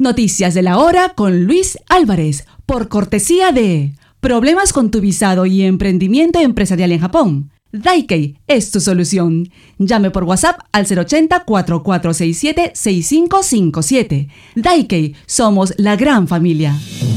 Noticias de la hora con Luis Álvarez, por cortesía de Problemas con tu visado y emprendimiento empresarial en Japón. Daikei es tu solución. Llame por WhatsApp al 080-4467-6557. Daikei, somos la gran familia.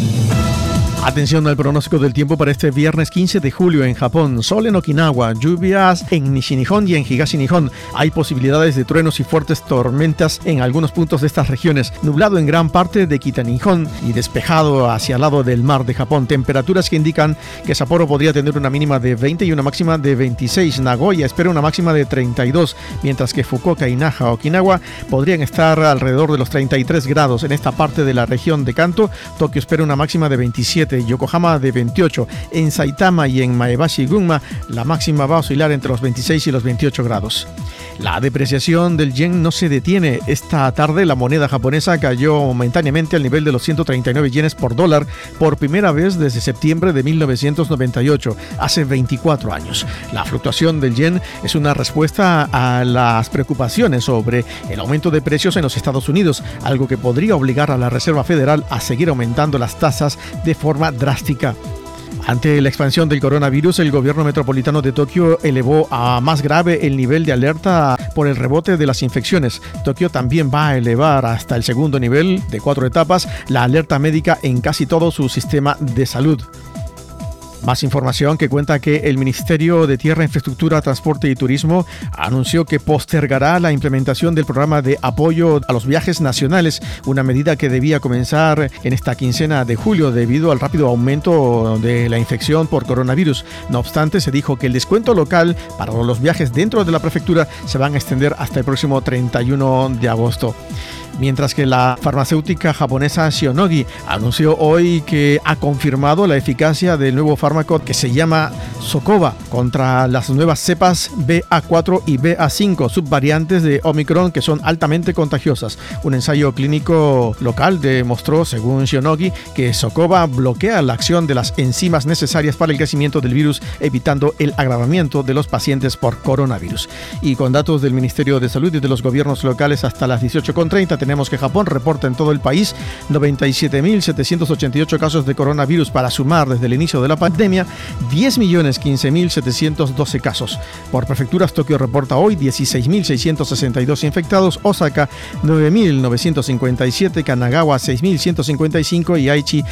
Atención al pronóstico del tiempo para este viernes 15 de julio en Japón. Sol en Okinawa, lluvias en Nishi-Nihon y en Higashi-Nihon. Hay posibilidades de truenos y fuertes tormentas en algunos puntos de estas regiones. Nublado en gran parte de Kita-Nihon y despejado hacia el lado del mar de Japón. Temperaturas que indican que Sapporo podría tener una mínima de 20 y una máxima de 26. Nagoya espera una máxima de 32, mientras que Fukuoka y Naha, Okinawa, podrían estar alrededor de los 33 grados. En esta parte de la región de Kanto, Tokio espera una máxima de 27. Yokohama de 28. En Saitama y en Maebashi, Gunma, la máxima va a oscilar entre los 26 y los 28 grados. La depreciación del yen no se detiene. Esta tarde la moneda japonesa cayó momentáneamente al nivel de los 139 yenes por dólar por primera vez desde septiembre de 1998, hace 24 años. La fluctuación del yen es una respuesta a las preocupaciones sobre el aumento de precios en los Estados Unidos, algo que podría obligar a la Reserva Federal a seguir aumentando las tasas de forma drástica. Ante la expansión del coronavirus, el gobierno metropolitano de Tokio elevó a más grave el nivel de alerta por el rebote de las infecciones. Tokio también va a elevar hasta el segundo nivel de 4 etapas la alerta médica en casi todo su sistema de salud. Más información que cuenta que el Ministerio de Tierra, Infraestructura, Transporte y Turismo anunció que postergará la implementación del programa de apoyo a los viajes nacionales, una medida que debía comenzar en esta quincena de julio debido al rápido aumento de la infección por coronavirus. No obstante, se dijo que el descuento local para los viajes dentro de la prefectura se van a extender hasta el próximo 31 de agosto. Mientras que la farmacéutica japonesa Shionogi anunció hoy que ha confirmado la eficacia del nuevo fármaco que se llama Socoba contra las nuevas cepas BA4 y BA5, subvariantes de Omicron que son altamente contagiosas. Un ensayo clínico local demostró, según Shionogi, que Socoba bloquea la acción de las enzimas necesarias para el crecimiento del virus, evitando el agravamiento de los pacientes por coronavirus. Y con datos del Ministerio de Salud y de los gobiernos locales hasta las 18:30, tenemos que Japón reporta en todo el país 97.788 casos de coronavirus para sumar desde el inicio de la pandemia 10.015.712 casos. Por prefecturas, Tokio reporta hoy 16.662 infectados, Osaka 9.957, Kanagawa 6.155 y Aichi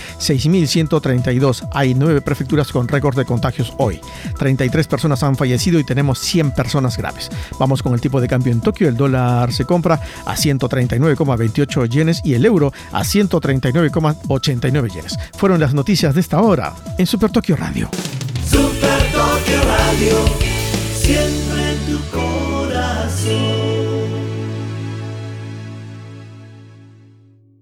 6.132. Hay 9 prefecturas con récord de contagios hoy. 33 personas han fallecido y tenemos 100 personas graves. Vamos con el tipo de cambio en Tokio. El dólar se compra a 139,28 yenes y el euro a 139,89 yenes. Fueron las noticias de esta hora en Super Tokio Radio. Super Tokio Radio, siempre en tu corazón.